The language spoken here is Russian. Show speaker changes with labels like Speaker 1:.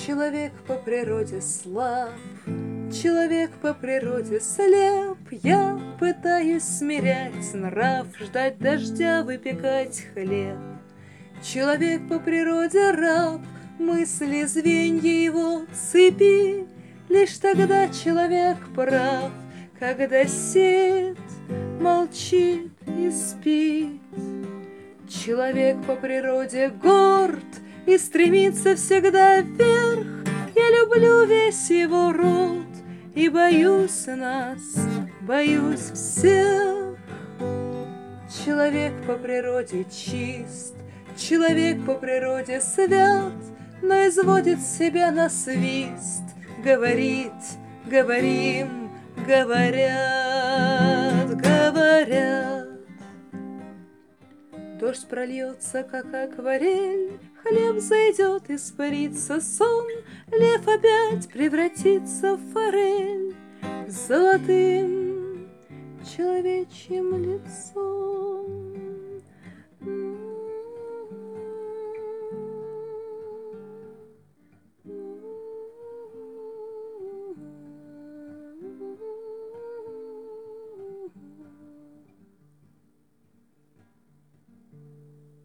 Speaker 1: Человек по природе слаб, человек по природе слеп. Я пытаюсь смирять нрав, ждать дождя, выпекать хлеб. Человек по природе раб, мысли звенья его цепи. Лишь тогда человек прав, когда сеет, молчит и спит. Человек по природе горд и стремится всегда вверх. Я люблю весь его род и боюсь нас, боюсь всех. Человек по природе чист, человек по природе свят, но изводит себя на свист. Говорит, говорим, говорят, говорят. Дождь прольется, как акварель, хлеб зайдет, испарится сон, лев опять превратится в форель с золотым человечьим лицом.